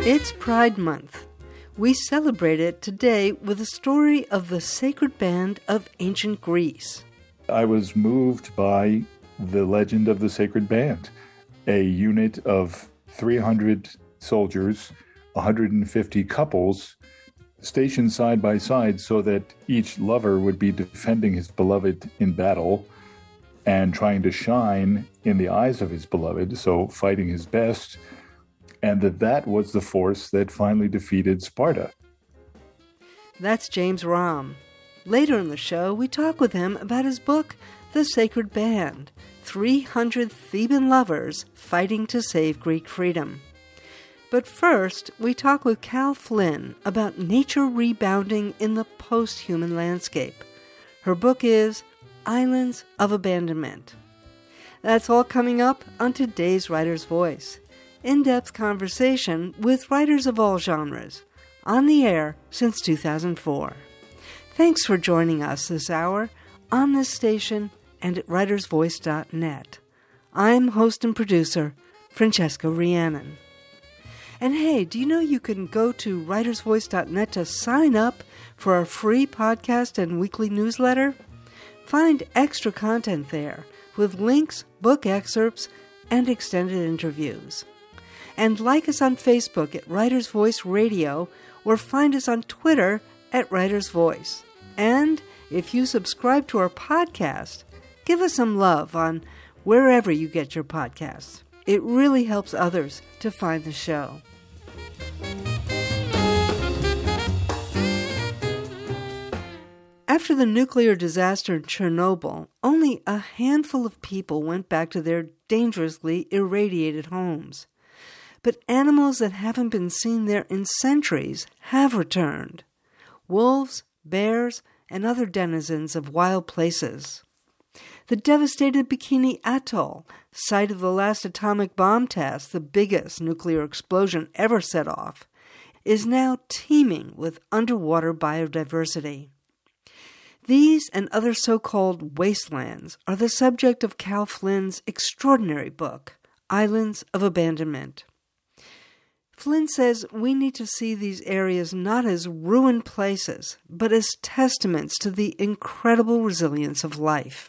It's Pride Month. We celebrate it today with a story of the sacred band of ancient Greece. I was moved by the legend of the sacred band, a unit of 300 soldiers, 150 couples, stationed side by side so that each lover would be defending his beloved in battle and trying to shine in the eyes of his beloved, so fighting his best, and that was the force that finally defeated Sparta. That's James Romm. Later in the show, we talk with him about his book, The Sacred Band, 300 Theban Lovers Fighting to Save Greek Freedom. But first, we talk with Cal Flynn about nature rebounding in the post-human landscape. Her book is Islands of Abandonment. That's all coming up on today's Writer's Voice. In-depth conversation with writers of all genres, on the air since 2004. Thanks for joining us this hour on this station and at writersvoice.net. I'm host and producer, Francesca Rhiannon. And hey, do you know you can go to writersvoice.net to sign up for our free podcast and weekly newsletter? Find extra content there with links, book excerpts, and extended interviews. And like us on Facebook at Writer's Voice Radio, or find us on Twitter at Writer's Voice. And if you subscribe to our podcast, give us some love on wherever you get your podcasts. It really helps others to find the show. After the nuclear disaster in Chernobyl, only a handful of people went back to their dangerously irradiated homes. But animals that haven't been seen there in centuries have returned. Wolves, bears, and other denizens of wild places. The devastated Bikini Atoll, site of the last atomic bomb test, the biggest nuclear explosion ever set off, is now teeming with underwater biodiversity. These and other so-called wastelands are the subject of Cal Flynn's extraordinary book, Islands of Abandonment. Flynn says we need to see these areas not as ruined places, but as testaments to the incredible resilience of life.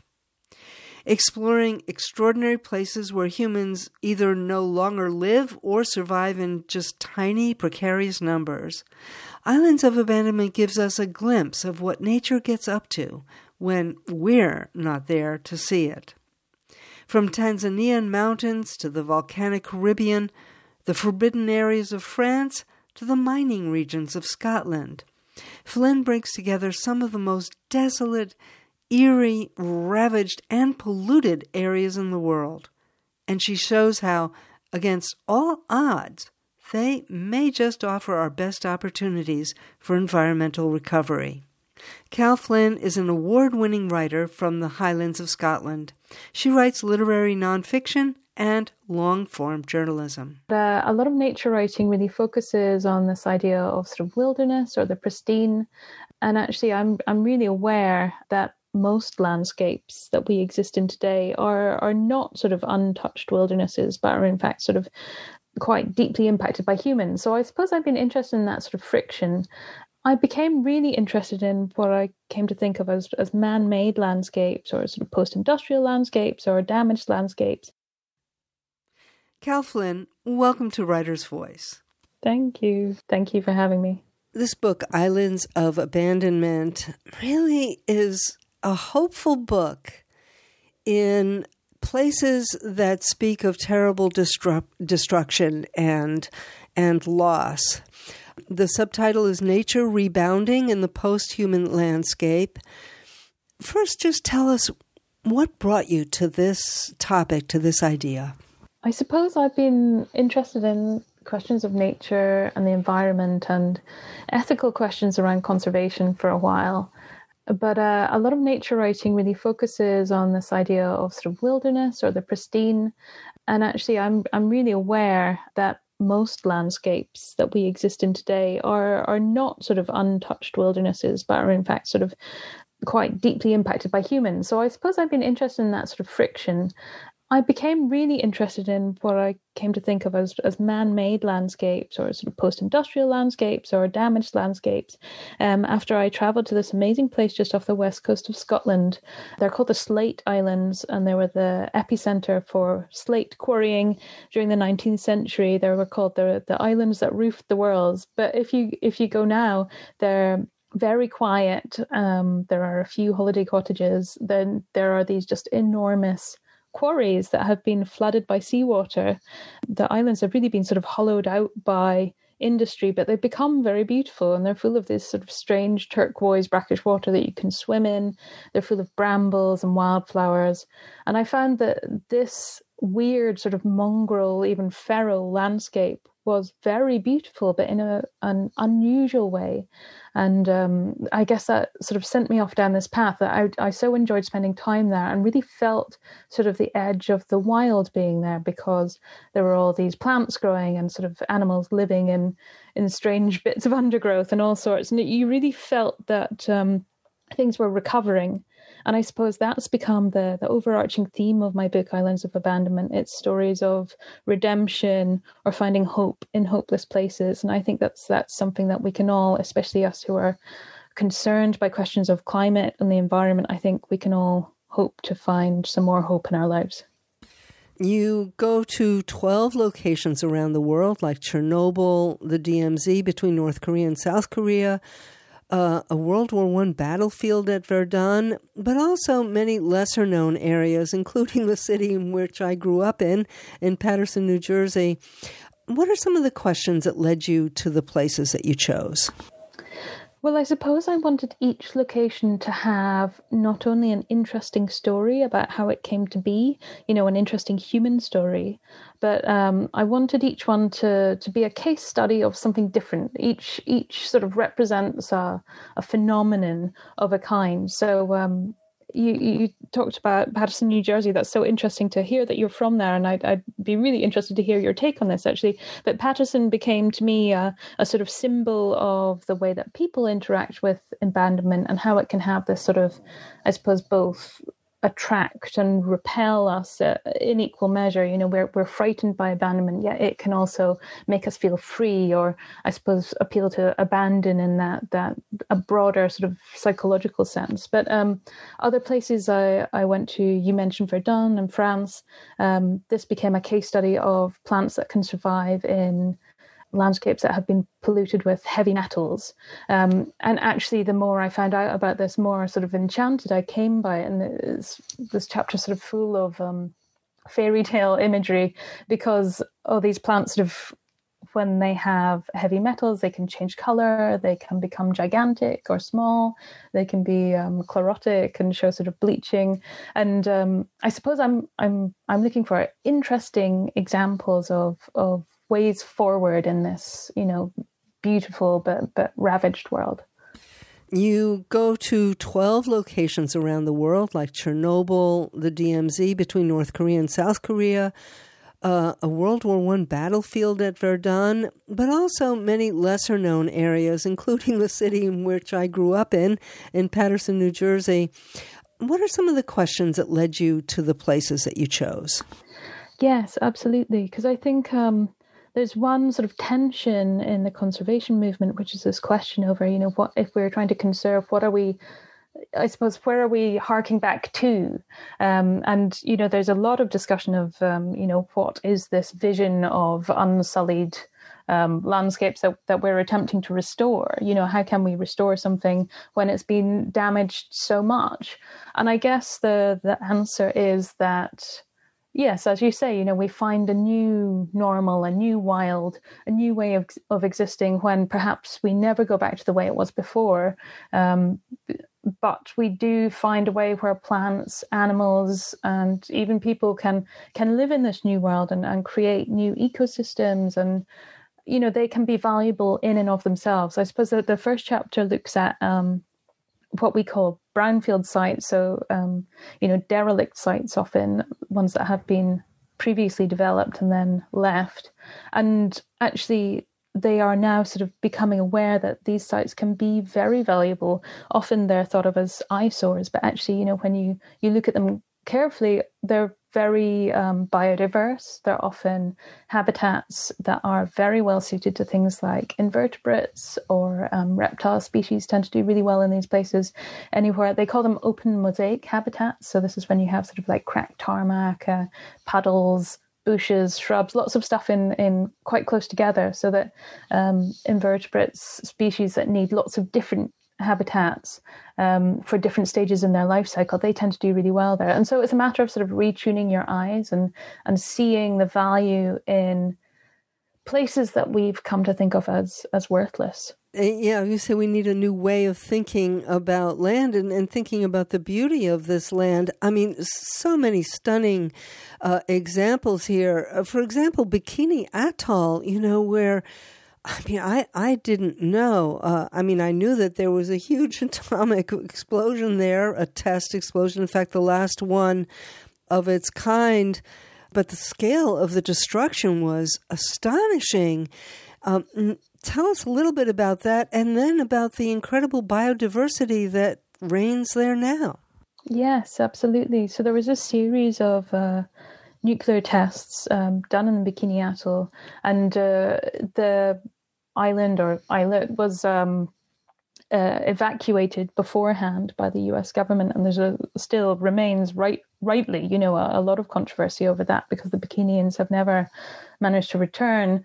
Exploring extraordinary places where humans either no longer live or survive in just tiny, precarious numbers, Islands of Abandonment gives us a glimpse of what nature gets up to when we're not there to see it. From Tanzanian mountains to the volcanic Caribbean, the forbidden areas of France to the mining regions of Scotland, Flynn brings together some of the most desolate, eerie, ravaged, and polluted areas in the world. And she shows how, against all odds, they may just offer our best opportunities for environmental recovery. Cal Flynn is an award-winning writer from the Highlands of Scotland. She writes literary nonfiction and long-form journalism. A lot of nature writing really focuses on this idea of sort of wilderness or the pristine. And actually, I'm really aware that most landscapes that we exist in today are not sort of untouched wildernesses, but are in fact sort of quite deeply impacted by humans. So I suppose I've been interested in that sort of friction. I became really interested in what I came to think of as man-made landscapes or sort of post-industrial landscapes or damaged landscapes. Cal Flynn, welcome to Writer's Voice. Thank you. Thank you for having me. This book, Islands of Abandonment, really is a hopeful book in places that speak of terrible destruction and loss. The subtitle is Nature Rebounding in the Post-Human Landscape. First, just tell us what brought you to this topic, to this idea. I suppose I've been interested in questions of nature and the environment and ethical questions around conservation for a while. But a lot of nature writing really focuses on this idea of sort of wilderness or the pristine. And actually, I'm really aware that most landscapes that we exist in today are not sort of untouched wildernesses, but are in fact sort of quite deeply impacted by humans. So I suppose I've been interested in that sort of friction. I became really interested in what I came to think of as man-made landscapes, or sort of post-industrial landscapes, or damaged landscapes, after I travelled to this amazing place just off the west coast of Scotland. They're called the Slate Islands, and they were the epicenter for slate quarrying during the 19th century. They were called the islands that roofed the world. But if you go now, they're very quiet. There are a few holiday cottages. Then there are these just enormous quarries that have been flooded by seawater. The islands have really been sort of hollowed out by industry, but they've become very beautiful, and they're full of this sort of strange turquoise brackish water that you can swim in. They're full of brambles and wildflowers. And I found that this weird sort of mongrel, even feral landscape was very beautiful, but in an unusual way. And I guess that sort of sent me off down this path that I so enjoyed spending time there, and really felt sort of the edge of the wild being there, because there were all these plants growing and sort of animals living in strange bits of undergrowth and all sorts. And you really felt that things were recovering. And I suppose that's become the overarching theme of my book, Islands of Abandonment. It's stories of redemption or finding hope in hopeless places. And I think that's something that we can all, especially us who are concerned by questions of climate and the environment, I think we can all hope to find some more hope in our lives. You go to 12 locations around the world, like Chernobyl, the DMZ between North Korea and South Korea, a World War I battlefield at Verdun, but also many lesser-known areas, including the city in which I grew up in Paterson, New Jersey. What are some of the questions that led you to the places that you chose? Well, I suppose I wanted each location to have not only an interesting story about how it came to be, an interesting human story, but I wanted each one to be a case study of something different. Each sort of represents a phenomenon of a kind. So you talked about Paterson, New Jersey. That's so interesting to hear that you're from there, and I'd be really interested to hear your take on this, actually. But Paterson became to me a sort of symbol of the way that people interact with abandonment, and how it can have this sort of, I suppose, both attract and repel us in equal measure. We're frightened by abandonment, yet it can also make us feel free, or I suppose appeal to abandon in that a broader sort of psychological sense. But other places I went to, you mentioned Verdun in France. This became a case study of plants that can survive in landscapes that have been polluted with heavy metals. And actually, the more I found out about this, more sort of enchanted I came by it. And this chapter sort of full of fairy tale imagery, because all these plants sort of, when they have heavy metals, they can change color, they can become gigantic or small, they can be chlorotic and show sort of bleaching. And I suppose I'm looking for interesting examples of ways forward in this, beautiful but ravaged world. You go to 12 locations around the world, like Chernobyl, the DMZ between North Korea and South Korea, a World War I battlefield at Verdun, but also many lesser-known areas, including the city in which I grew up in Paterson, New Jersey. What are some of the questions that led you to the places that you chose? Yes, absolutely. Because I think there's one sort of tension in the conservation movement, which is this question over, what if we're trying to conserve, what are we, I suppose, where are we harking back to? And, there's a lot of discussion of, what is this vision of unsullied landscapes that we're attempting to restore? How can we restore something when it's been damaged so much? And I guess the answer is that, yes, as you say, we find a new normal, a new wild, a new way of existing when perhaps we never go back to the way it was before. But we do find a way where plants, animals, and even people can live in this new world and create new ecosystems, and they can be valuable in and of themselves. I suppose that the first chapter looks at what we call brownfield sites, so derelict sites, often ones that have been previously developed and then left, and actually they are now sort of becoming aware that these sites can be very valuable. Often they're thought of as eyesores, but actually, when you look at them carefully, they're very biodiverse. They're often habitats that are very well suited to things like invertebrates, or reptile species tend to do really well in these places. Anywhere, they call them open mosaic habitats. So this is when you have sort of like cracked tarmac, puddles, bushes, shrubs, lots of stuff in quite close together, so that invertebrates, species that need lots of different habitats for different stages in their life cycle, they tend to do really well there. And so it's a matter of sort of retuning your eyes and seeing the value in places that we've come to think of as worthless. Yeah, you say we need a new way of thinking about land and thinking about the beauty of this land. I mean, so many stunning examples here. For example, Bikini Atoll, where I didn't know. I knew that there was a huge atomic explosion there, a test explosion, in fact, the last one of its kind. But the scale of the destruction was astonishing. Tell us a little bit about that, and then about the incredible biodiversity that reigns there now. Yes, absolutely. So there was a series of nuclear tests done in Bikini Atoll, and the island or islet was evacuated beforehand by the US government, and there's still remains rightly, a lot of controversy over that, because the Bikinians have never managed to return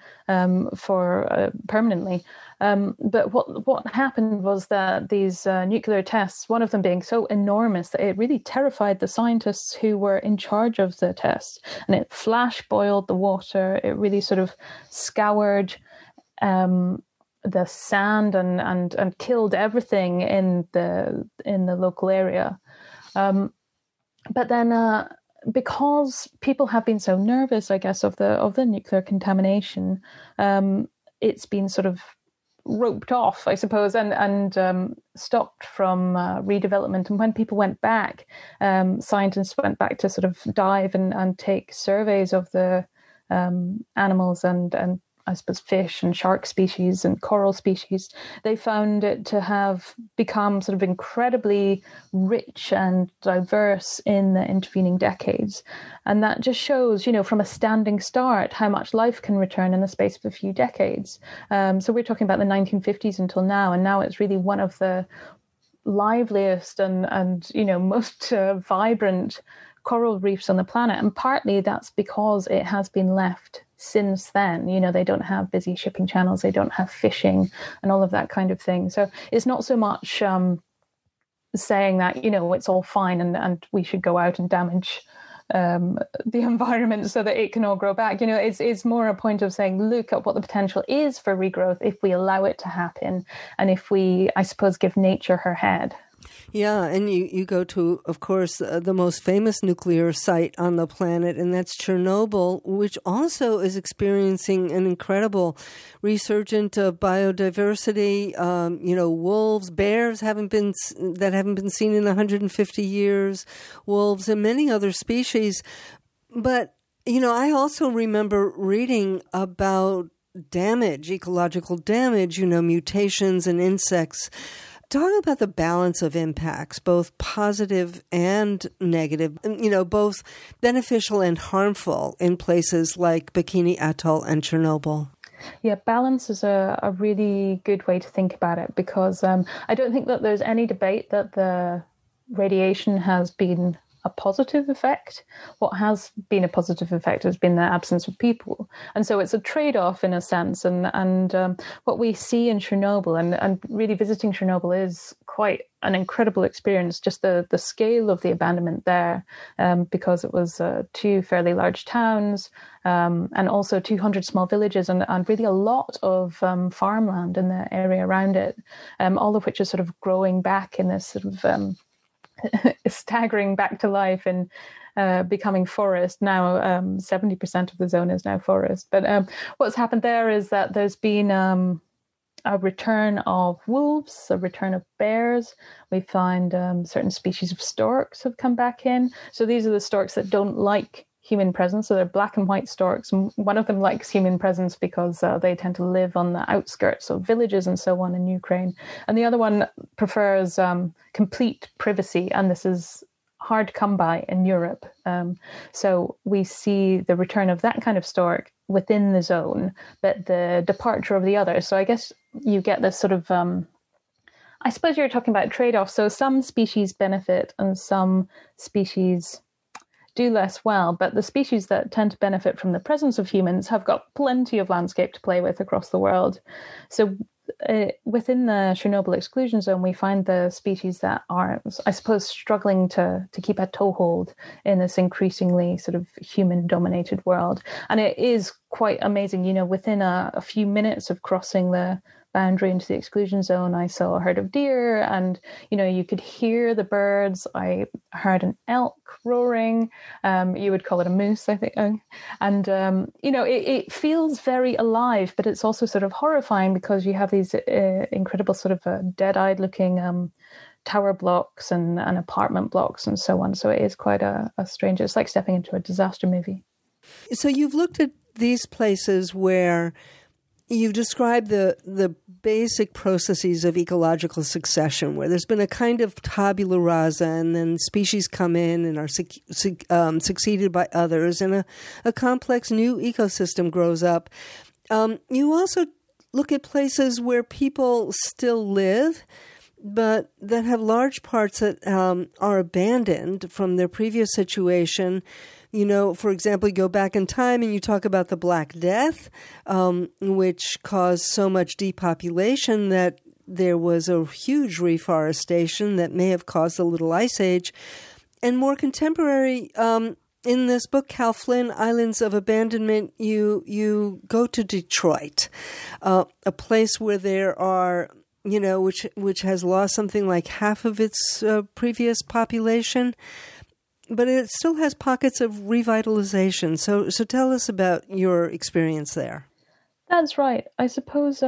for permanently. But what happened was that these nuclear tests, one of them being so enormous that it really terrified the scientists who were in charge of the test, and it flash boiled the water. It really sort of scoured the sand and killed everything in the local area. But then because people have been so nervous, I guess, of the nuclear contamination, it's been sort of roped off, I suppose, and stopped from redevelopment. And when people went back, scientists went back to sort of dive and take surveys of the animals and I suppose fish and shark species and coral species, they found it to have become sort of incredibly rich and diverse in the intervening decades. And that just shows, from a standing start, how much life can return in the space of a few decades. So we're talking about the 1950s until now, and now it's really one of the liveliest and most vibrant coral reefs on the planet. And partly that's because it has been left since then. They don't have busy shipping channels, they don't have fishing and all of that kind of thing. So it's not so much saying that, it's all fine and we should go out and damage the environment so that it can all grow back. It's more a point of saying, look at what the potential is for regrowth if we allow it to happen, and if we, I suppose, give nature her head. Yeah, and you go to, of course, the most famous nuclear site on the planet, and that's Chernobyl, which also is experiencing an incredible resurgent of biodiversity. Wolves, bears haven't been seen in 150 years, wolves and many other species. But, I also remember reading about damage, ecological damage, mutations in insects. Talk about the balance of impacts, both positive and negative, both beneficial and harmful in places like Bikini Atoll and Chernobyl. Yeah, balance is a really good way to think about it, because I don't think that there's any debate that the radiation has been a positive effect. What has been a positive effect has been the absence of people. And so it's a trade-off in a sense. And what we see in Chernobyl, and really visiting Chernobyl is quite an incredible experience, just the scale of the abandonment there, because it was two fairly large towns, and also 200 small villages, and really a lot of farmland in the area around it, all of which is sort of growing back in this sort of staggering back to life and becoming forest. Now 70% of the zone is now forest. But what's happened there is that there's been a return of wolves, a return of bears. We find certain species of storks have come back in. So these are the storks that don't like human presence. So they're black and white storks. And one of them likes human presence because they tend to live on the outskirts of villages and so on in Ukraine. And the other one prefers complete privacy. And this is hard to come by in Europe. So we see the return of that kind of stork within the zone, but the departure of the others. So I guess you get this sort of, I suppose you're talking about trade-offs. So some species benefit and some species do less well, but the species that tend to benefit from the presence of humans have got plenty of landscape to play with across the world. So within the Chernobyl exclusion zone, we find the species that are, I suppose, struggling to keep a toehold in this increasingly sort of human-dominated world. And it is quite amazing, you know, within a few minutes of crossing the boundary into the exclusion zone, I saw a herd of deer, and you know, you could hear the birds. I heard an elk roaring. You would call it a moose, I think. And you know, it feels very alive, but it's also sort of horrifying because you have these incredible sort of dead-eyed looking tower blocks and apartment blocks and so on. So it is quite a strange. It's like stepping into a disaster movie. So you've looked at these places where you describe the basic processes of ecological succession, where there's been a kind of tabula rasa, and then species come in and are succeeded by others, and a complex new ecosystem grows up. You also look at places where people still live, but that have large parts that are abandoned from their previous situation. You know, for example, you go back in time and you talk about the Black Death, which caused so much depopulation that there was a huge reforestation that may have caused a little ice age. And more contemporary, in this book, Cal Flynn, Islands of Abandonment, you go to Detroit, a place where there are, you know, which has lost something like half of its previous population, but it still has pockets of revitalization. So tell us about your experience there. That's right. I suppose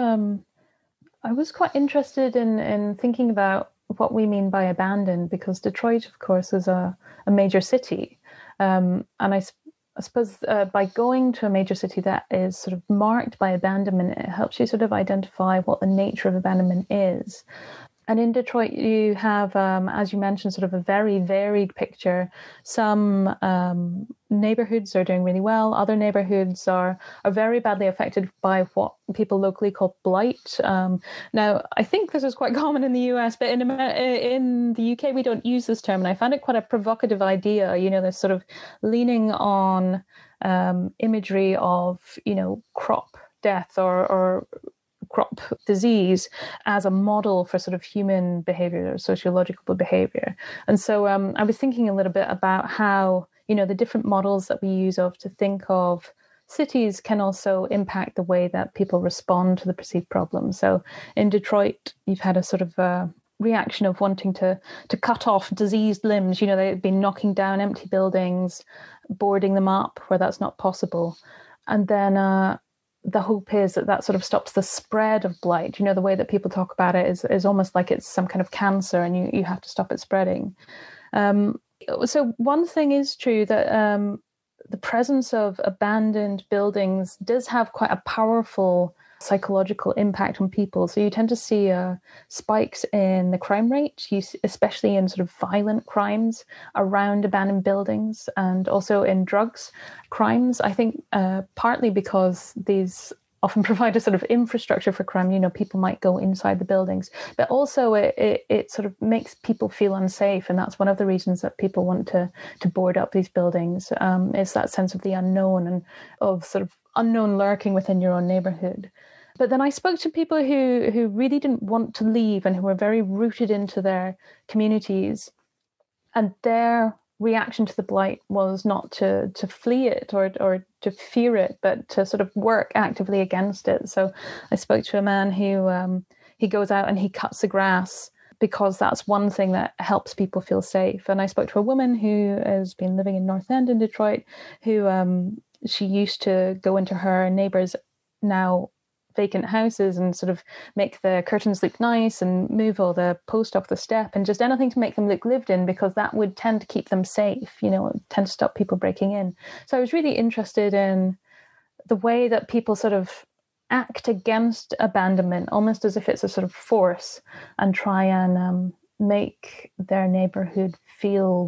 I was quite interested in thinking about what we mean by abandoned, because Detroit, of course, is a major city. And I suppose by going to a major city that is sort of marked by abandonment, it helps you sort of identify what the nature of abandonment is. And in Detroit, you have, as you mentioned, sort of a very varied picture. Some neighborhoods are doing really well. Other neighborhoods are very badly affected by what people locally call blight. Now, I think this is quite common in the US, but in the UK, we don't use this term. And I found it quite a provocative idea. You know, this sort of leaning on imagery of, you know, crop death or crop disease as a model for sort of human behavior or sociological behavior. And so I was thinking a little bit about how, you know, the different models that we use to think of cities can also impact the way that people respond to the perceived problem. So in Detroit, you've had a sort of reaction of wanting to cut off diseased limbs. You know, they've been knocking down empty buildings, boarding them up where that's not possible. And then the hope is that sort of stops the spread of blight. You know, the way that people talk about it is almost like it's some kind of cancer and you have to stop it spreading. So one thing is true, that the presence of abandoned buildings does have quite a powerful psychological impact on people. So you tend to see spikes in the crime rate, especially in sort of violent crimes around abandoned buildings, and also in drugs crimes. I think partly because these often provide a sort of infrastructure for crime. You know, people might go inside the buildings, but also it sort of makes people feel unsafe. And that's one of the reasons that people want to board up these buildings, is that sense of the unknown and of sort of unknown lurking within your own neighborhood. But then I spoke to people who really didn't want to leave and who were very rooted into their communities. And their reaction to the blight was not to flee it or to fear it, but to sort of work actively against it. So I spoke to a man who he goes out and he cuts the grass because that's one thing that helps people feel safe. And I spoke to a woman who has been living in North End in Detroit, who she used to go into her neighbours' now vacant houses and sort of make the curtains look nice and move all the post off the step and just anything to make them look lived in, because that would tend to keep them safe, you know, tend to stop people breaking in. So I was really interested in the way that people sort of act against abandonment, almost as if it's a sort of force, and try and make their neighborhood feel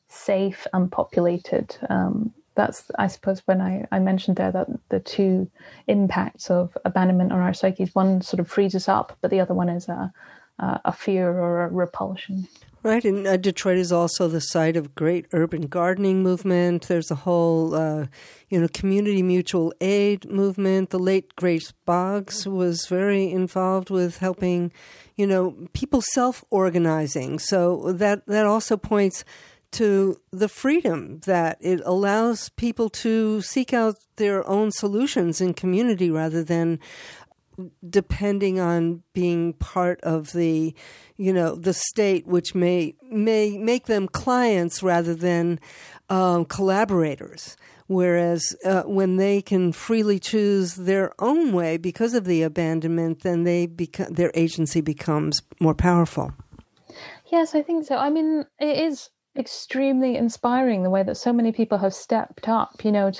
safe and populated. That's, I suppose, when I mentioned there that the two impacts of abandonment on our psyches, one sort of frees us up, but the other one is a fear or a repulsion. Right, and Detroit is also the site of great urban gardening movement. There's a whole, community mutual aid movement. The late Grace Boggs was very involved with helping, people self-organizing. So that also points to the freedom that it allows people to seek out their own solutions in community rather than depending on being part of the state, which may make them clients rather than collaborators. Whereas when they can freely choose their own way because of the abandonment, then their agency becomes more powerful. Yes, I think so. I mean, it is extremely inspiring the way that so many people have stepped up,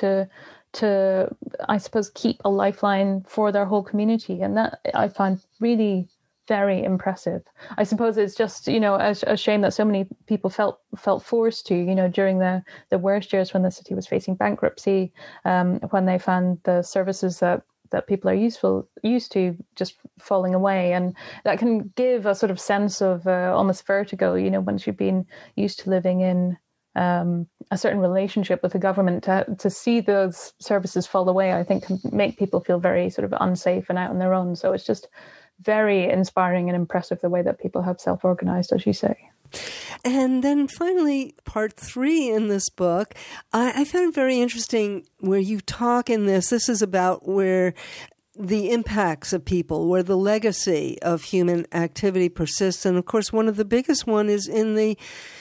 to I suppose keep a lifeline for their whole community, and that I find really very impressive. I suppose it's just a shame that so many people felt forced to during the worst years when the city was facing bankruptcy, when they found the services that people are used to just falling away, and that can give a sort of sense of almost vertigo. Once you've been used to living in a certain relationship with the government, to see those services fall away, I think can make people feel very sort of unsafe and out on their own. So it's just very inspiring and impressive the way that people have self-organized, as you say. And then finally, part 3 in this book, I found it very interesting where you talk in this is about where the impacts of people, where the legacy of human activity persists. And of course, one of the biggest one is in the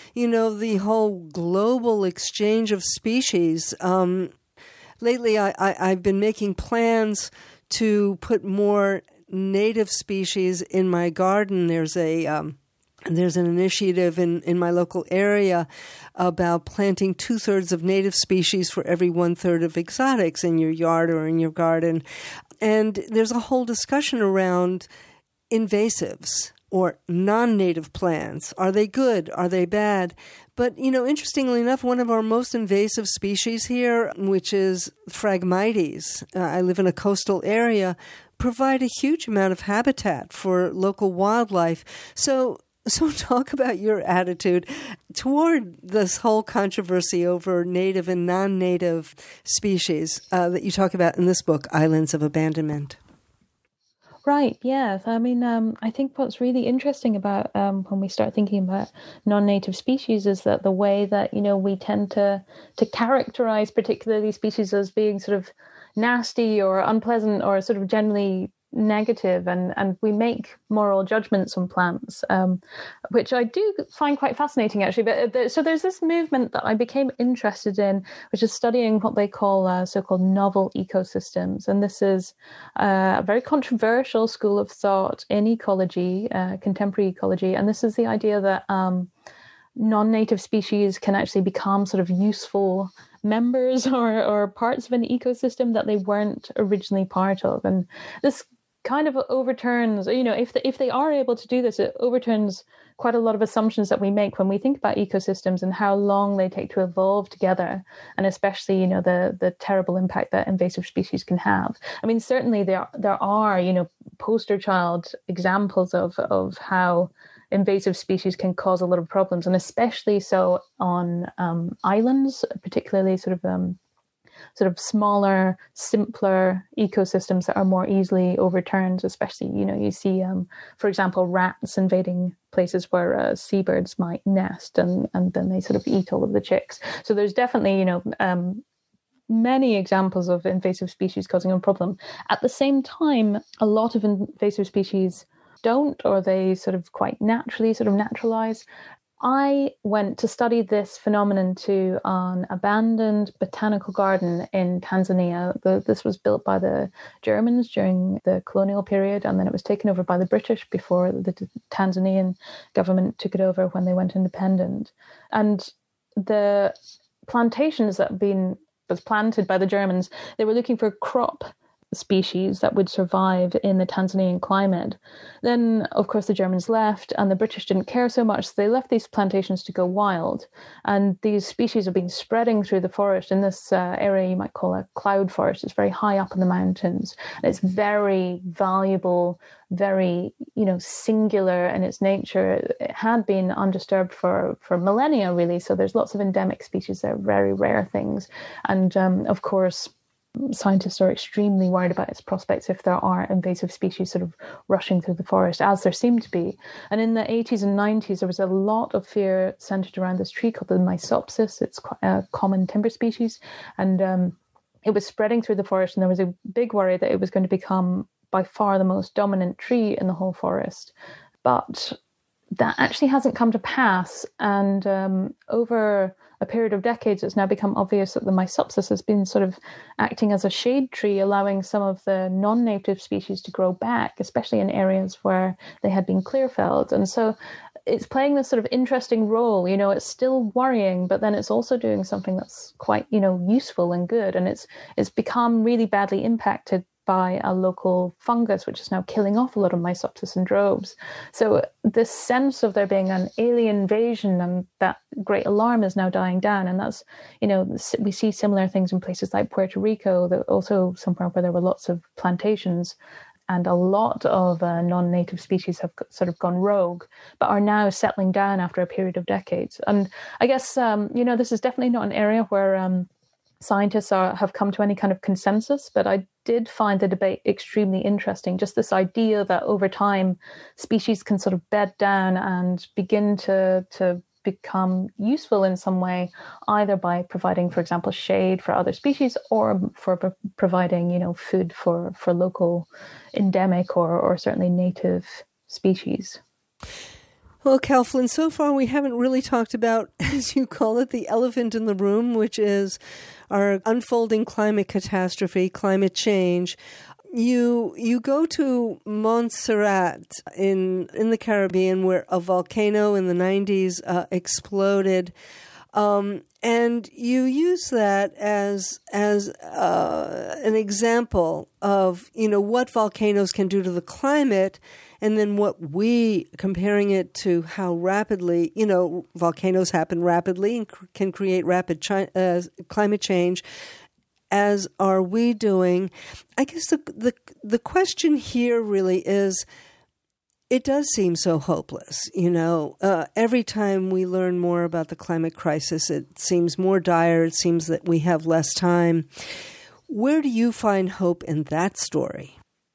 whole global exchange of species. Lately, I've been making plans to put more native species in my garden. There's an initiative in my local area about planting 2/3 of native species for every 1/3 of exotics in your yard or in your garden. And there's a whole discussion around invasives or non-native plants. Are they good? Are they bad? But, interestingly enough, one of our most invasive species here, which is Phragmites, I live in a coastal area, provide a huge amount of habitat for local wildlife. So talk about your attitude toward this whole controversy over native and non-native species that you talk about in this book, Islands of Abandonment. Right, yes. I mean, I think what's really interesting about when we start thinking about non-native species is that the way that, we tend to characterize particularly species as being sort of nasty or unpleasant or sort of generally negative, and we make moral judgments on plants, which I do find quite fascinating, actually. But so there's this movement that I became interested in, which is studying what they call so-called novel ecosystems, and this is a very controversial school of thought in ecology, contemporary ecology, and this is the idea that non-native species can actually become sort of useful members or parts of an ecosystem that they weren't originally part of, and this kind of overturns, if they are able to do this, it overturns quite a lot of assumptions that we make when we think about ecosystems and how long they take to evolve together, and especially, the terrible impact that invasive species can have. I mean, certainly there are, poster child examples of how invasive species can cause a lot of problems, and especially so on islands, particularly sort of smaller, simpler ecosystems that are more easily overturned. Especially, you see, for example, rats invading places where seabirds might nest, and then they sort of eat all of the chicks. So there's definitely, many examples of invasive species causing a problem. At the same time, a lot of invasive species don't, or they sort of quite naturally sort of naturalize. I went to study this phenomenon to an abandoned botanical garden in Tanzania. This was built by the Germans during the colonial period, and then it was taken over by the British before the Tanzanian government took it over when they went independent. And the plantations that was planted by the Germans, they were looking for crop species that would survive in the Tanzanian climate. Then, of course, the Germans left and the British didn't care so much. So they left these plantations to go wild. And these species have been spreading through the forest in this area you might call a cloud forest. It's very high up in the mountains. And it's very valuable, very, singular in its nature. It had been undisturbed for millennia, really. So there's lots of endemic species there, very rare things. And of course, scientists are extremely worried about its prospects if there are invasive species sort of rushing through the forest, as there seem to be. And in the 80s and 90s, there was a lot of fear centered around this tree called the Mysopsis. It's quite a common timber species. And it was spreading through the forest, and there was a big worry that it was going to become by far the most dominant tree in the whole forest. But that actually hasn't come to pass. And over a period of decades, it's now become obvious that the Mysopsis has been sort of acting as a shade tree, allowing some of the non-native species to grow back, especially in areas where they had been clear-felled. And so it's playing this sort of interesting role. It's still worrying, but then it's also doing something that's quite, useful and good. And it's become really badly impacted by a local fungus, which is now killing off a lot of Mysopsis in droves. So this sense of there being an alien invasion and that great alarm is now dying down. And that's, we see similar things in places like Puerto Rico, that also somewhere where there were lots of plantations, and a lot of non-native species have sort of gone rogue, but are now settling down after a period of decades. And I guess, this is definitely not an area where scientists have come to any kind of consensus, but I did find the debate extremely interesting. Just this idea that over time, species can sort of bed down and begin to become useful in some way, either by providing, for example, shade for other species, or for providing, food for local endemic or certainly native species. Well, Cal Flynn, so far we haven't really talked about, as you call it, the elephant in the room, which is our unfolding climate catastrophe, climate change. You go to Montserrat in the Caribbean, where a volcano in the 90s exploded, and you use that as an example of what volcanoes can do to the climate. And then comparing it to how rapidly, volcanoes happen rapidly and can create rapid climate change, as are we doing. I guess the question here really is, it does seem so hopeless. Every time we learn more about the climate crisis, it seems more dire. It seems that we have less time. Where do you find hope in that story?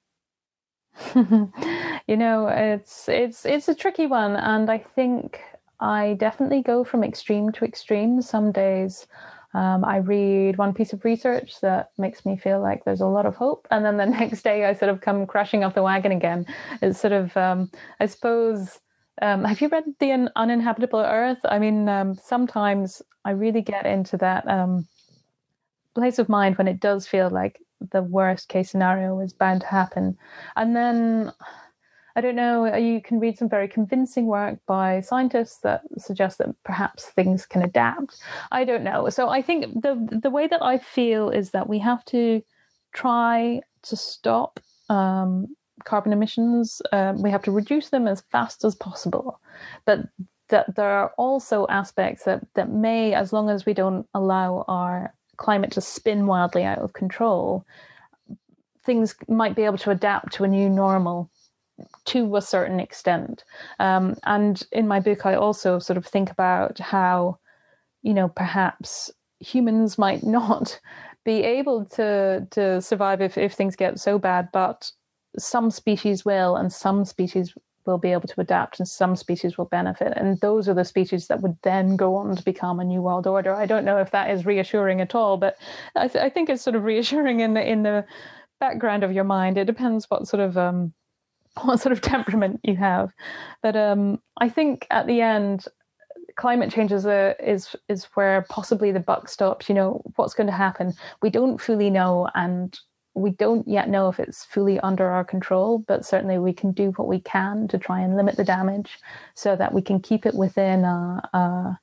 It's a tricky one, and I think I definitely go from extreme to extreme. Some days I read one piece of research that makes me feel like there's a lot of hope, and then the next day I sort of come crashing off the wagon again. It's sort of, I suppose, have you read The Uninhabitable Earth? I mean, sometimes I really get into that place of mind when it does feel like the worst case scenario is bound to happen. And then, I don't know, you can read some very convincing work by scientists that suggest that perhaps things can adapt. I don't know. So I think the way that I feel is that we have to try to stop carbon emissions. We have to reduce them as fast as possible. But that there are also aspects that may, as long as we don't allow our climate to spin wildly out of control, things might be able to adapt to a new normal to a certain extent. And in my book, I also sort of think about how, perhaps humans might not be able to survive if things get so bad, but some species will, and some species will be able to adapt, and some species will benefit. And those are the species that would then go on to become a new world order. I don't know if that is reassuring at all, but I think it's sort of reassuring in the background of your mind. It depends what sort of temperament you have. But I think at the end, climate change is where possibly the buck stops. What's going to happen? We don't fully know, and we don't yet know if it's fully under our control, but certainly we can do what we can to try and limit the damage so that we can keep it within a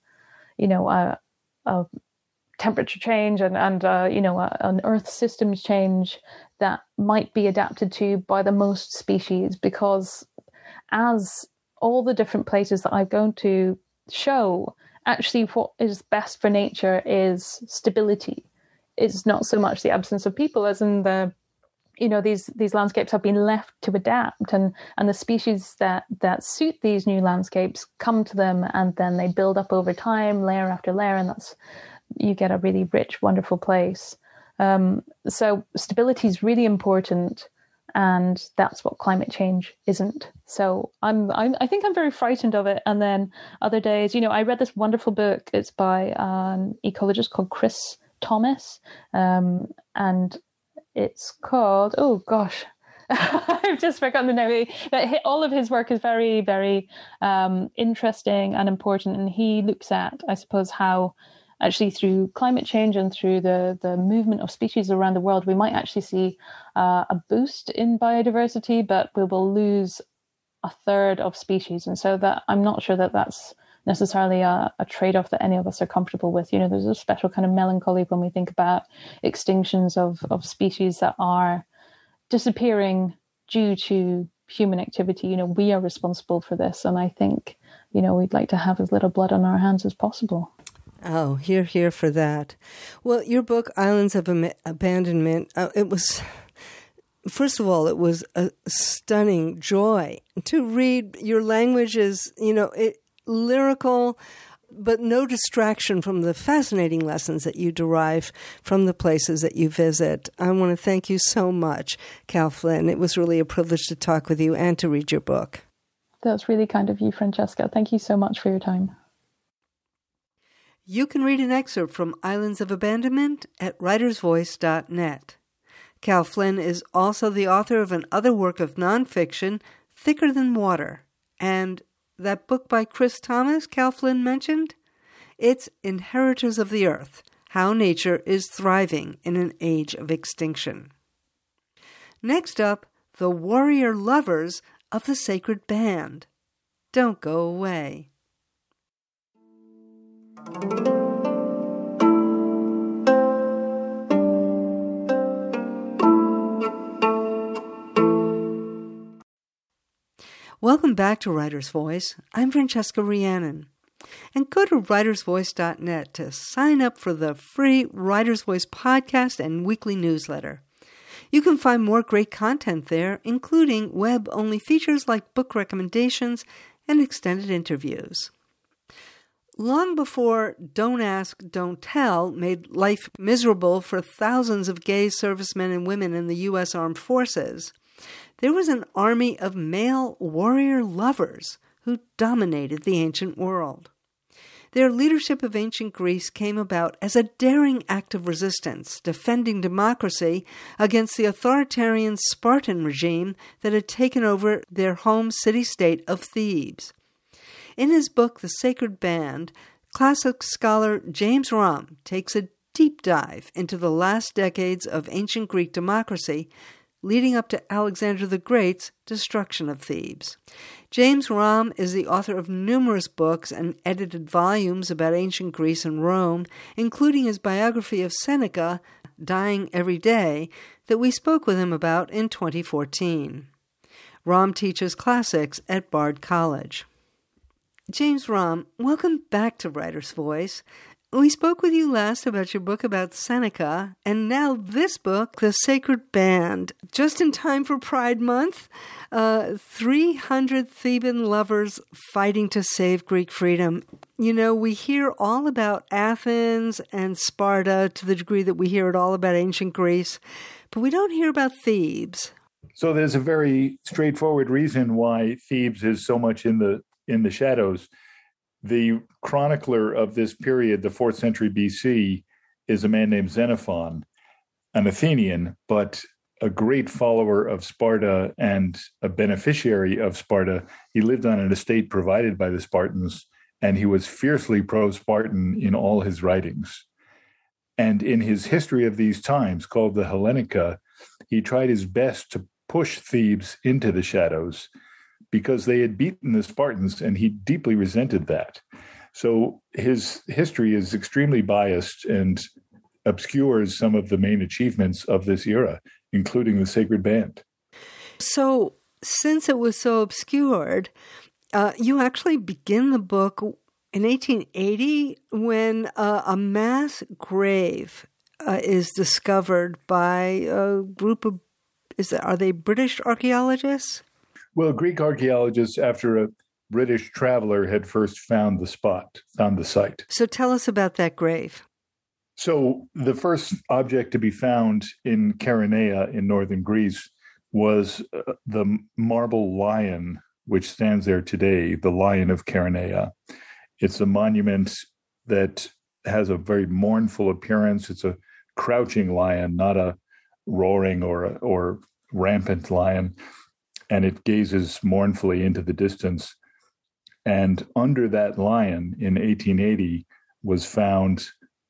temperature change and an Earth systems change that might be adapted to by the most species, because as all the different places that I'm going to show, actually what is best for nature is stability. It's not so much the absence of people as in these landscapes have been left to adapt, and the species that suit these new landscapes come to them, and then they build up over time, layer after layer, and you get a really rich, wonderful place. So stability is really important, and that's what climate change isn't. So I think I'm very frightened of it. And then other days, I read this wonderful book. It's by an ecologist called Chris Thomas, and it's called, oh gosh, I've just forgotten the name. But all of his work is very, very interesting and important. And he looks at, I suppose, how actually through climate change and through the movement of species around the world, we might actually see a boost in biodiversity, but we will lose a third of species. And so that I'm not sure that that's necessarily a trade-off that any of us are comfortable with. There's a special kind of melancholy when we think about extinctions of species that are disappearing due to human activity. We are responsible for this. And I think, we'd like to have as little blood on our hands as possible. Oh, hear for that. Well, your book, Islands of Abandonment, it was, first of all, it was a stunning joy to read. Your language is, lyrical, but no distraction from the fascinating lessons that you derive from the places that you visit. I want to thank you so much, Cal Flynn. It was really a privilege to talk with you and to read your book. That's really kind of you, Francesca. Thank you so much for your time. You can read an excerpt from Islands of Abandonment at writersvoice.net. Cal Flynn is also the author of another work of nonfiction, Thicker Than Water. And that book by Chris Thomas Cal Flynn mentioned? It's Inheritors of the Earth, How Nature is Thriving in an Age of Extinction. Next up, the warrior lovers of the Sacred Band. Don't go away. Welcome back to Writer's Voice. I'm Francesca Rhiannon. And go to writersvoice.net to sign up for the free Writer's Voice podcast and weekly newsletter. You can find more great content there, including web-only features like book recommendations and extended interviews. Long before Don't Ask, Don't Tell made life miserable for thousands of gay servicemen and women in the U.S. Armed Forces, there was an army of male warrior lovers who dominated the ancient world. Their leadership of ancient Greece came about as a daring act of resistance, defending democracy against the authoritarian Spartan regime that had taken over their home city-state of Thebes. In his book, The Sacred Band, classic scholar James Romm takes a deep dive into the last decades of ancient Greek democracy, leading up to Alexander the Great's destruction of Thebes. James Romm is the author of numerous books and edited volumes about ancient Greece and Rome, including his biography of Seneca, Dying Every Day, that we spoke with him about in 2014. Romm teaches classics at Bard College. James Romm, welcome back to Writer's Voice. We spoke with you last about your book about Seneca, and now this book, The Sacred Band, just in time for Pride Month. 300 Theban lovers fighting to save Greek freedom. We hear all about Athens and Sparta to the degree that we hear it all about ancient Greece, but we don't hear about Thebes. So there's a very straightforward reason why Thebes is so much in the shadows. The chronicler of this period, the 4th century BC, is a man named Xenophon, an Athenian, but a great follower of Sparta and a beneficiary of Sparta. He lived on an estate provided by the Spartans, and he was fiercely pro-Spartan in all his writings. And in his history of these times, called the Hellenica, he tried his best to push Thebes into the shadows, because they had beaten the Spartans, and he deeply resented that. So his history is extremely biased and obscures some of the main achievements of this era. including the Sacred Band. So, since it was so obscured, you actually begin the book in 1880 when a mass grave is discovered by a group of, are they British archaeologists? Well, Greek archaeologists, after a British traveler had first found the site. So tell us about that grave. So the first object to be found in Keraneia in northern Greece was the marble lion, which stands there today, the Lion of Keraneia. It's a monument that has a very mournful appearance. It's a crouching lion, not a roaring or rampant lion, and it gazes mournfully into the distance. And under that lion in 1880 was found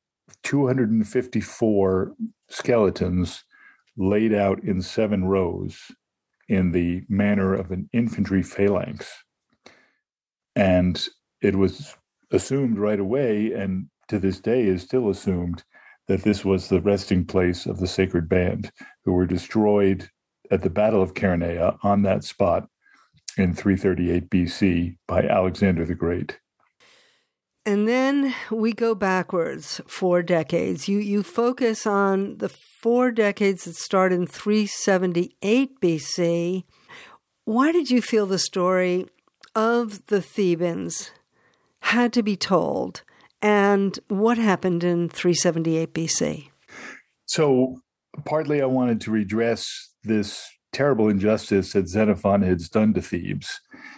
254 skeletons laid out in 7 rows in the manner of an infantry phalanx. And it was assumed right away, and to this day is still assumed, that this was the resting place of the Sacred Band, who were destroyed at the Battle of Keraneia on that spot in 338 BC by Alexander the Great. And then we go backwards 4 decades. You focus on the 4 decades that start in 378 BC. Why did you feel the story of the Thebans had to be told? And what happened in 378 BC? So partly I wanted to redress this terrible injustice that Xenophon had done to Thebes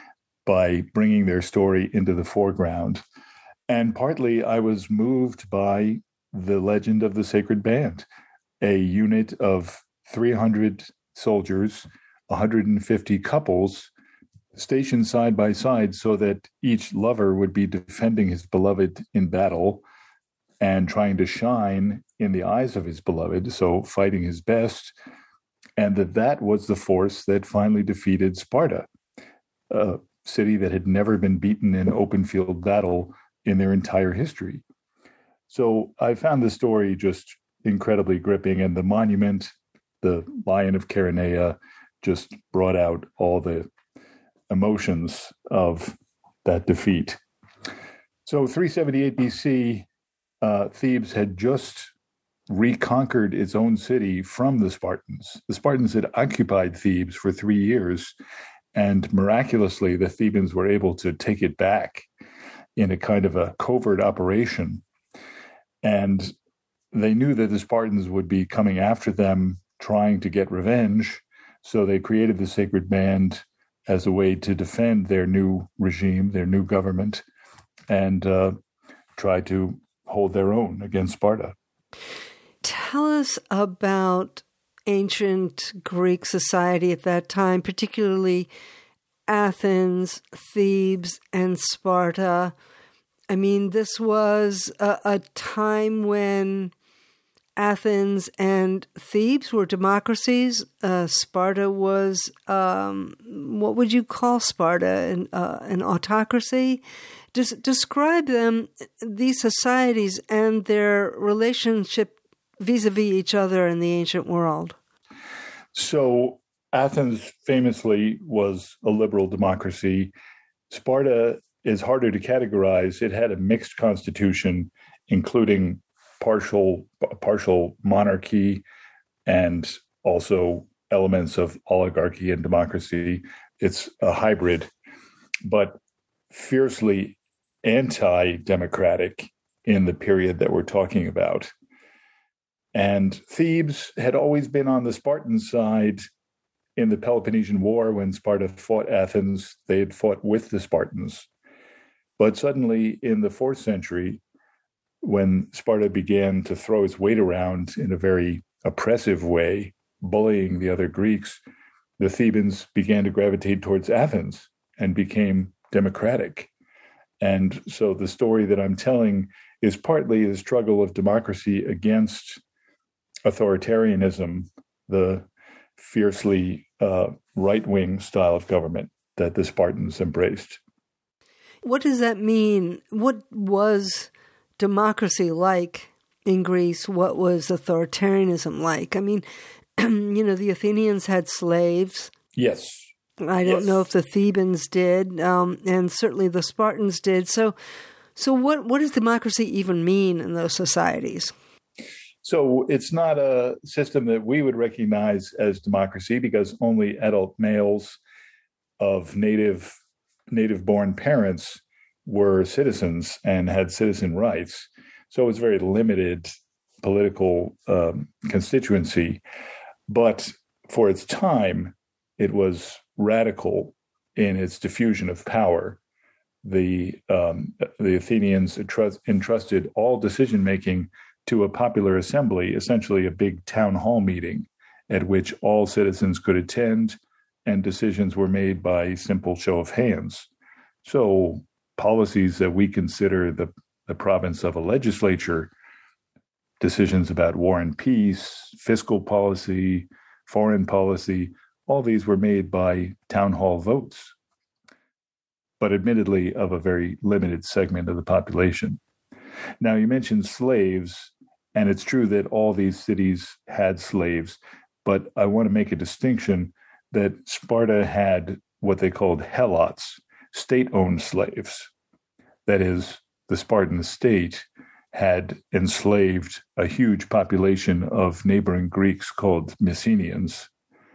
by bringing their story into the foreground. And partly I was moved by the legend of the Sacred Band, a unit of 300 soldiers, 150 couples, stationed side by side so that each lover would be defending his beloved in battle and trying to shine in the eyes of his beloved, so fighting his best, and that was the force that finally defeated Sparta, a city that had never been beaten in open field battle in their entire history. So I found the story just incredibly gripping, and the monument, the Lion of Keraneia, just brought out all the emotions of that defeat. So 378 BC, Thebes had just reconquered its own city from the Spartans. The Spartans had occupied Thebes for 3 years, and miraculously the Thebans were able to take it back in a kind of a covert operation. And they knew that the Spartans would be coming after them, trying to get revenge. So they created the Sacred Band as a way to defend their new regime, their new government, and try to hold their own against Sparta. Tell us about ancient Greek society at that time, particularly Athens, Thebes, and Sparta. I mean, this was a time when Athens and Thebes were democracies. Sparta was, what would you call Sparta? An autocracy? Describe them, these societies, and their relationship vis-a-vis each other in the ancient world. So Athens famously was a liberal democracy. Sparta is harder to categorize. It had a mixed constitution, including partial monarchy and also elements of oligarchy and democracy. It's a hybrid, but fiercely anti-democratic in the period that we're talking about. And Thebes had always been on the Spartan side in the Peloponnesian War. When Sparta fought Athens, they had fought with the Spartans. But suddenly in the 4th century, when Sparta began to throw its weight around in a very oppressive way, bullying the other Greeks, the Thebans began to gravitate towards Athens and became democratic. And so the story that I'm telling is partly the struggle of democracy against authoritarianism, the fiercely right-wing style of government that the Spartans embraced. What does that mean? What was democracy like in Greece? What was authoritarianism like? I mean, The Athenians had slaves. Yes. I don't know if the Thebans did, and certainly the Spartans did. So what does democracy even mean in those societies? So it's not a system that we would recognize as democracy because only adult males of native-born parents were citizens and had citizen rights. So it's very limited political constituency. But for its time, it was radical in its diffusion of power. The Athenians entrusted all decision-making to a popular assembly, essentially a big town hall meeting at which all citizens could attend, and decisions were made by simple show of hands. So policies that we consider the province of a legislature, decisions about war and peace, fiscal policy, foreign policy, all these were made by town hall votes, but admittedly of a very limited segment of the population. Now, you mentioned slaves, and it's true that all these cities had slaves, but I want to make a distinction that Sparta had what they called helots, state-owned slaves. That is, the Spartan state had enslaved a huge population of neighboring Greeks called Mycenaeans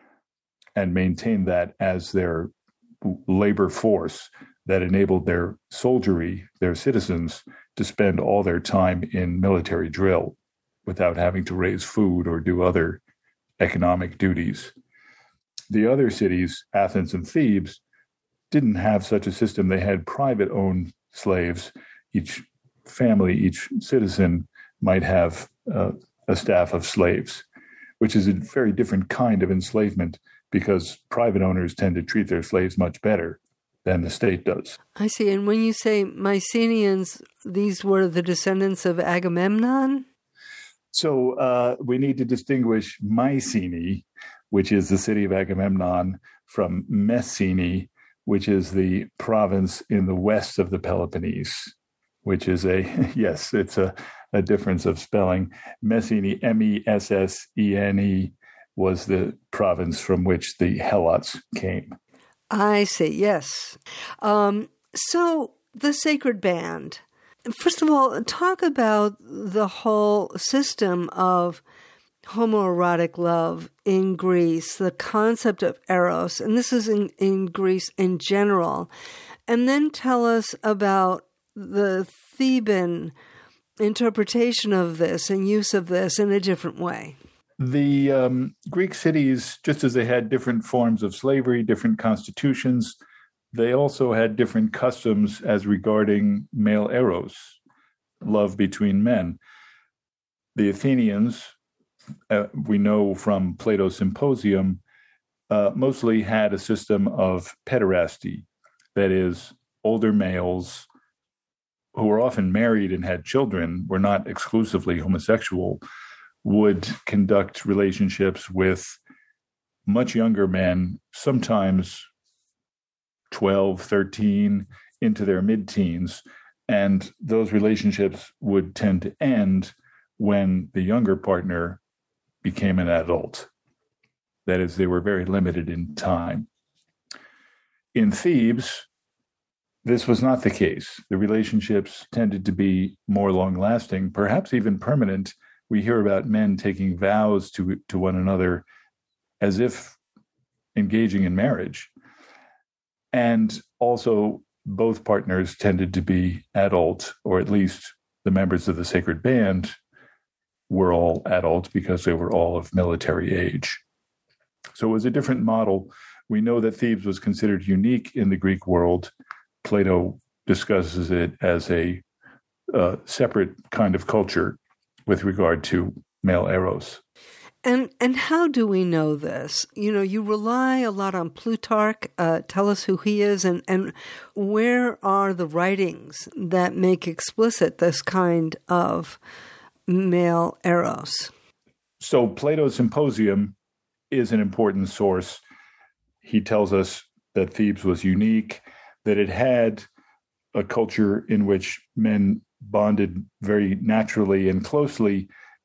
and maintained that as their labor force that enabled their soldiery, their citizens, to spend all their time in military drill without having to raise food or do other economic duties. The other cities, Athens and Thebes, didn't have such a system. They had private-owned slaves. Each family, each citizen might have a staff of slaves, which is a very different kind of enslavement because private owners tend to treat their slaves much better than the state does. I see. And when you say Mycenaeans, these were the descendants of Agamemnon? So we need to distinguish Mycenae, which is the city of Agamemnon, from Messene, which is the province in the west of the Peloponnese, which is it's a difference of spelling. Messene, Messene, was the province from which the Helots came. I see, yes. So the Sacred Band. First of all, talk about the whole system of homoerotic love in Greece, the concept of eros, and this is in Greece in general. And then tell us about the Theban interpretation of this and use of this in a different way. The Greek cities, just as they had different forms of slavery, different constitutions, they also had different customs as regarding male eros, love between men. The Athenians, we know from Plato's Symposium, mostly had a system of pederasty, that is, older males who were often married and had children, were not exclusively homosexual, would conduct relationships with much younger men, sometimes 12, 13, into their mid-teens. And those relationships would tend to end when the younger partner became an adult. That is, they were very limited in time. In Thebes, this was not the case. The relationships tended to be more long-lasting, perhaps even permanent. We hear about men taking vows to one another as if engaging in marriage. And also, both partners tended to be adult, or at least the members of the Sacred Band were all adult because they were all of military age. So it was a different model. We know that Thebes was considered unique in the Greek world. Plato discusses it as a separate kind of culture with regard to male eros. And how do we know this? You rely a lot on Plutarch. Tell us who he is, and where are the writings that make explicit this kind of male eros? So Plato's Symposium is an important source. He tells us that Thebes was unique, that it had a culture in which men bonded very naturally and closely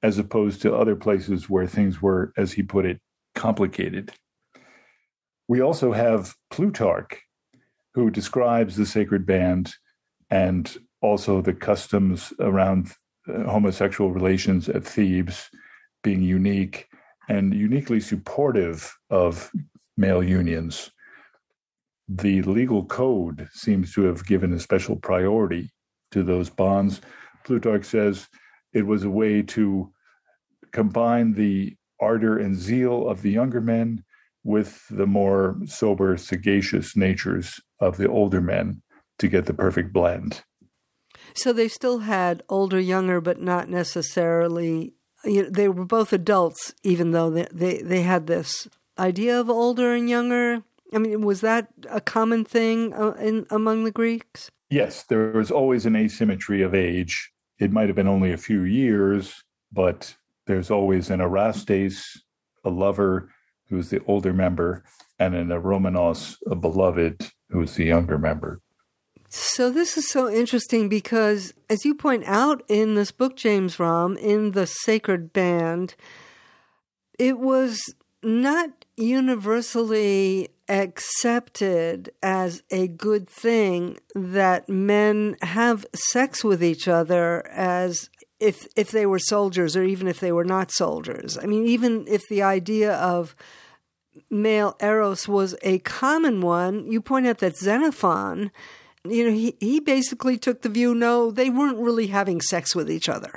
as opposed to other places where things were, as he put it, complicated. We also have Plutarch, who describes the sacred band and also the customs around homosexual relations at Thebes being unique and uniquely supportive of male unions. The legal code seems to have given a special priority to those bonds. Plutarch says it was a way to combine the ardor and zeal of the younger men with the more sober, sagacious natures of the older men to get the perfect blend. So they still had older, younger, but not necessarily, they were both adults, even though they had this idea of older and younger. I mean, was that a common thing among the Greeks? Yes, there was always an asymmetry of age. It might have been only a few years, but there's always an Erastes, a lover, who's the older member, and an Eromenos, a beloved, who's the younger member. So this is so interesting because, as you point out in this book, James Romm, in The Sacred Band, it was not universally accepted as a good thing that men have sex with each other as if they were soldiers or even if they were not soldiers. I mean, even if the idea of male eros was a common one, you point out that Xenophon, he basically took the view, no, they weren't really having sex with each other.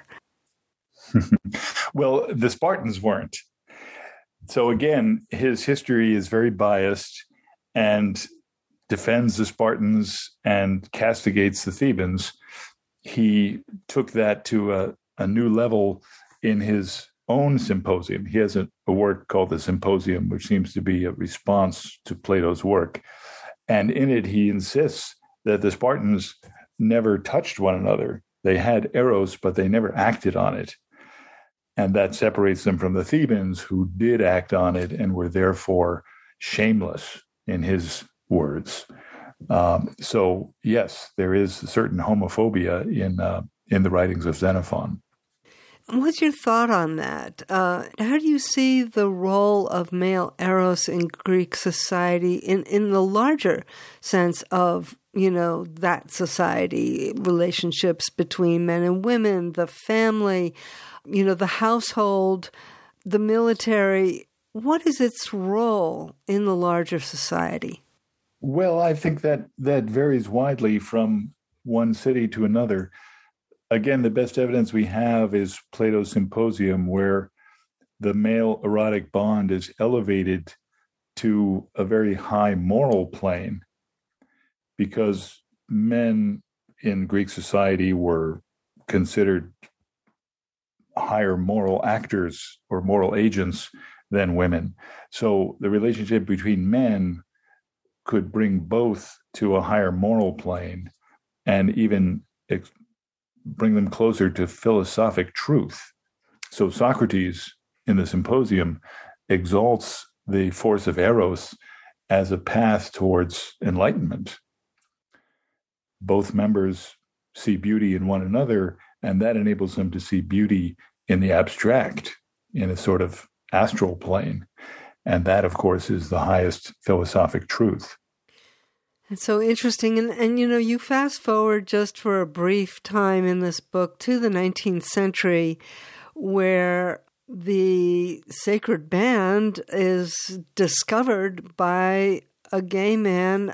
Well, the Spartans weren't. So again, his history is very biased and defends the Spartans and castigates the Thebans. He took that to a new level in his own symposium. He has a work called the Symposium, which seems to be a response to Plato's work. And in it, he insists that the Spartans never touched one another. They had eros, but they never acted on it. And that separates them from the Thebans, who did act on it and were therefore shameless, in his words. So, yes, there is a certain homophobia in the writings of Xenophon. What's your thought on that? How do you see the role of male eros in Greek society in the larger sense of, that society, relationships between men and women, the family, the household, the military? What is its role in the larger society? Well, I think that varies widely from one city to another. Again, the best evidence we have is Plato's Symposium, where the male erotic bond is elevated to a very high moral plane because men in Greek society were considered higher moral actors or moral agents than women. So the relationship between men could bring both to a higher moral plane and even bring them closer to philosophic truth. So Socrates in the Symposium exalts the force of eros as a path towards enlightenment. Both members see beauty in one another, and that enables them to see beauty in the abstract, in a sort of astral plane. And that, of course, is the highest philosophic truth. It's so interesting. And you fast forward just for a brief time in this book to the 19th century, where the sacred band is discovered by a gay man.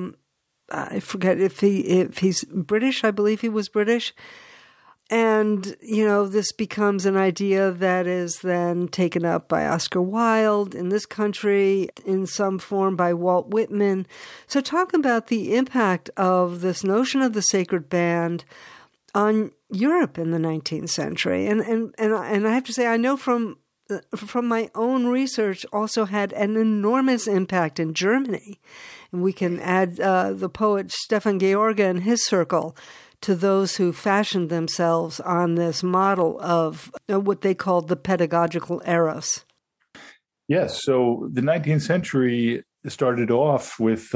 I forget if he's British. I believe he was British. And, this becomes an idea that is then taken up by Oscar Wilde in this country, in some form by Walt Whitman. So talk about the impact of this notion of the sacred band on Europe in the 19th century. And I have to say, I know from my own research also had an enormous impact in Germany. And we can add the poet Stefan George and his circle to those who fashioned themselves on this model of what they called the pedagogical eros. Yes, so the 19th century started off with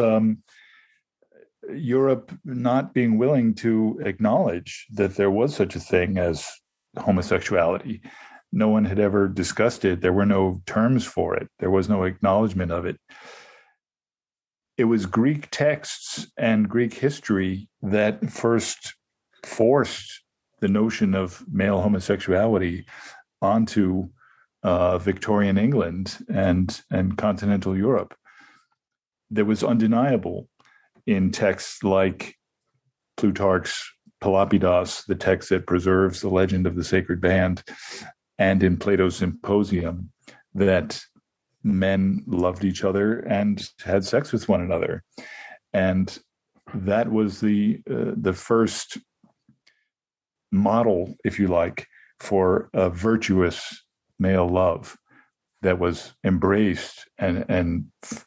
Europe not being willing to acknowledge that there was such a thing as homosexuality. no one had ever discussed it. There were no terms for it. There was no acknowledgement of it. It was Greek texts and Greek history that first forced the notion of male homosexuality onto Victorian England and continental Europe. That was undeniable in texts like Plutarch's Pelopidas, the text that preserves the legend of the sacred band, and in Plato's Symposium, that men loved each other and had sex with one another. And that was the first model, if you like, for a virtuous male love that was embraced and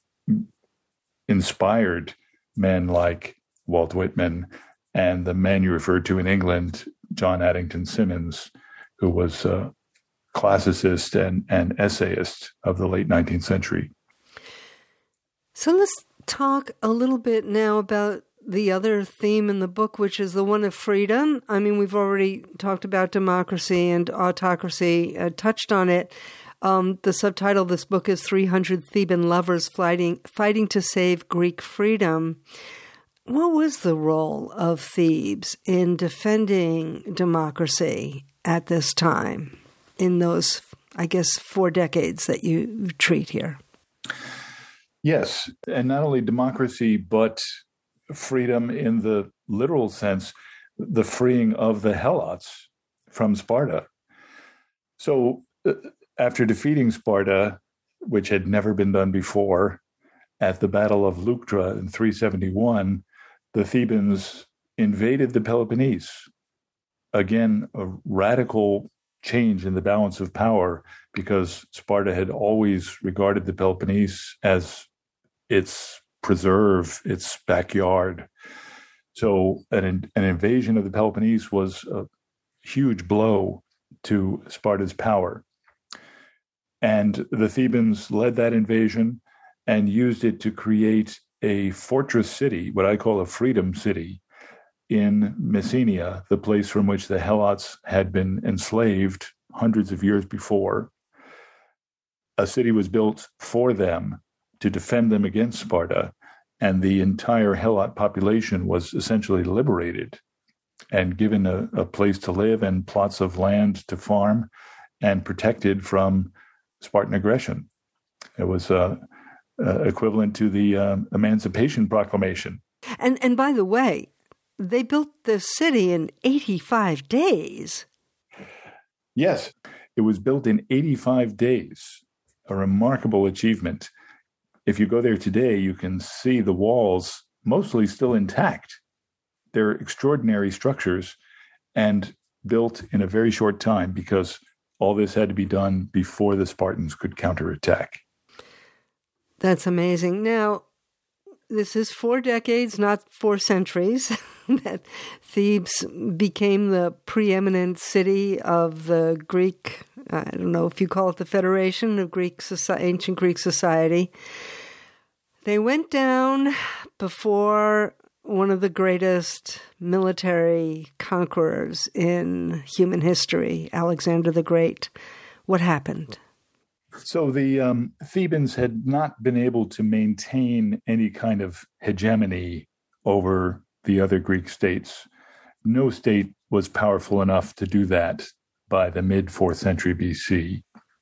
inspired men like Walt Whitman and the man you referred to in England, John Addington Symonds, who was a classicist and essayist of the late 19th century. So let's talk a little bit now about the other theme in the book, which is the one of freedom. I mean, we've already talked about democracy and autocracy, touched on it. The subtitle of this book is 300 Theban Lovers Fighting to Save Greek Freedom. What was the role of Thebes in defending democracy at this time, in those, I guess, 4 decades that you treat here? Yes, and not only democracy, but freedom in the literal sense, the freeing of the Helots from Sparta. So after defeating Sparta, which had never been done before, at the Battle of Leuctra in 371, the Thebans invaded the Peloponnese. Again, a radical change in the balance of power, because Sparta had always regarded the Peloponnese as its preserve, its backyard. So an invasion of the Peloponnese was a huge blow to Sparta's power. And the Thebans led that invasion and used it to create a fortress city, what I call a freedom city, in Messenia, the place from which the Helots had been enslaved hundreds of years before. A city was built for them to defend them against Sparta, and the entire Helot population was essentially liberated and given a place to live and plots of land to farm and protected from Spartan aggression. It was equivalent to the Emancipation Proclamation. And by the way, they built this city in 85 days. Yes, it was built in 85 days, a remarkable achievement. If you go there today, you can see the walls mostly still intact. They're extraordinary structures and built in a very short time, because all this had to be done before the Spartans could counterattack. That's amazing. Now, this is 4 decades, not 4 centuries, that Thebes became the preeminent city of the Greek, I don't know if you call it the Federation of Ancient Greek Society. They went down before one of the greatest military conquerors in human history, Alexander the Great. What happened? So the Thebans had not been able to maintain any kind of hegemony over the other Greek states. No state was powerful enough to do that by the mid-4th century BC.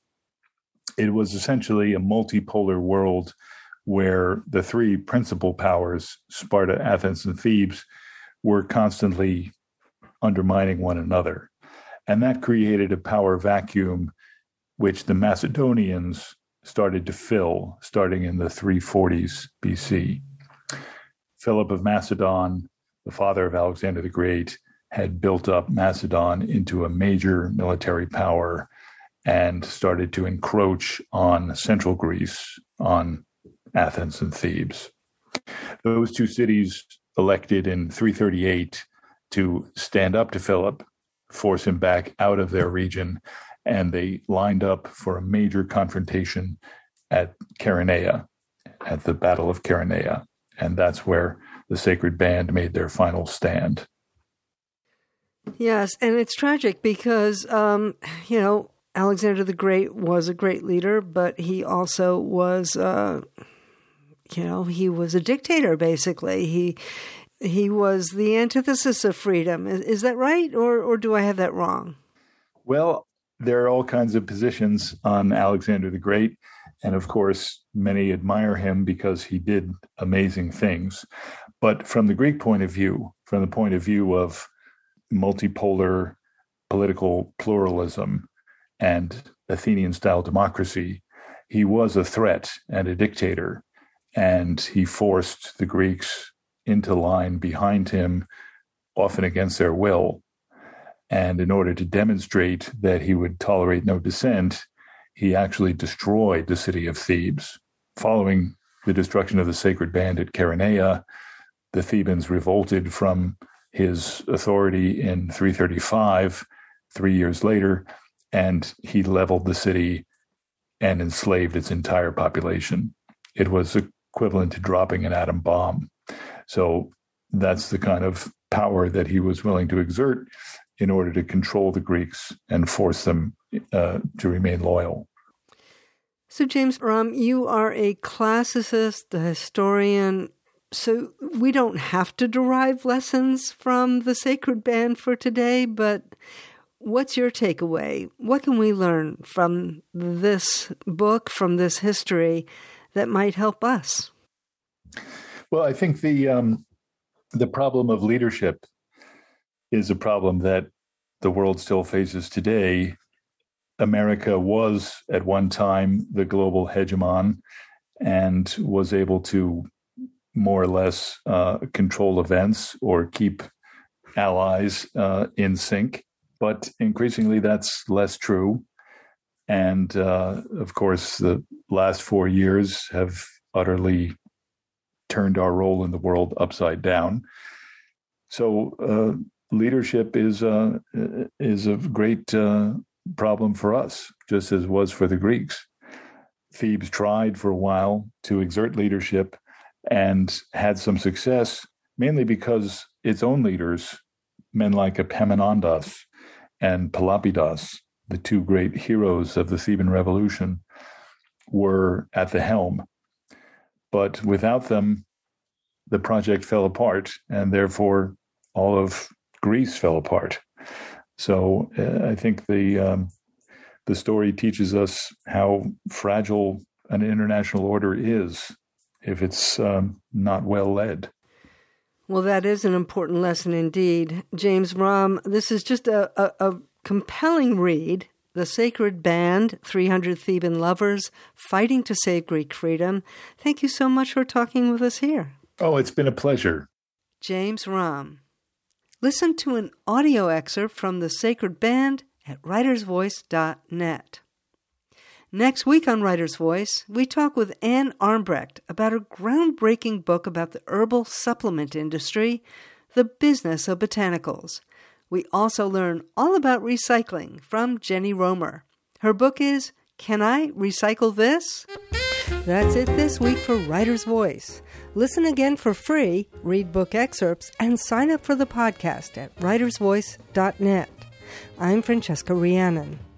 It was essentially a multipolar world where the 3 principal powers, Sparta, Athens, and Thebes, were constantly undermining one another. And that created a power vacuum which the Macedonians started to fill, starting in the 340s BC. Philip of Macedon, the father of Alexander the Great, had built up Macedon into a major military power and started to encroach on central Greece, on Athens and Thebes. Those 2 cities elected in 338 to stand up to Philip, force him back out of their region, and they lined up for a major confrontation at Chaeronea, at the Battle of Chaeronea. And that's where the Sacred Band made their final stand. Yes, and it's tragic because, Alexander the Great was a great leader, but he also was, he was a dictator, basically. He was the antithesis of freedom. Is that right? Or do I have that wrong? Well, there are all kinds of positions on Alexander the Great. And of course, many admire him because he did amazing things. But from the Greek point of view, from the point of view of multipolar political pluralism and Athenian-style democracy, he was a threat and a dictator. And he forced the Greeks into line behind him, often against their will. And in order to demonstrate that he would tolerate no dissent, he actually destroyed the city of Thebes. Following the destruction of the sacred band at Chaeronea, the Thebans revolted from his authority in 335, 3 years later, and he leveled the city and enslaved its entire population. It was equivalent to dropping an atom bomb. So that's the kind of power that he was willing to exert in order to control the Greeks and force them to remain loyal. So, James Romm, you are a classicist, a historian, so we don't have to derive lessons from the sacred band for today, but what's your takeaway? What can we learn from this book, from this history, that might help us? Well, I think the problem of leadership is a problem that the world still faces today. America was at one time the global hegemon and was able to more or less control events or keep allies in sync. But increasingly, that's less true. And of course, the last 4 years have utterly turned our role in the world upside down. So leadership is a great problem for us, just as it was for the Greeks. Thebes tried for a while to exert leadership and had some success, mainly because its own leaders, men like Epaminondas and Pelopidas, the two great heroes of the Theban Revolution, were at the helm. But without them, the project fell apart, and therefore all of Greece fell apart. So I think the story teaches us how fragile an international order is if it's not well led. Well, that is an important lesson indeed. James Romm, this is just a compelling read. The Sacred Band, 300 Theban Lovers, Fighting to Save Greek Freedom. Thank you so much for talking with us here. Oh, it's been a pleasure. James Romm. Listen to an audio excerpt from The Sacred Band at writersvoice.net. Next week on Writer's Voice, we talk with Anne Armbrecht about her groundbreaking book about the herbal supplement industry, The Business of Botanicals. We also learn all about recycling from Jenny Romer. Her book is Can I Recycle This? That's it this week for Writer's Voice. Listen again for free, read book excerpts, and sign up for the podcast at writersvoice.net. I'm Francesca Rhiannon.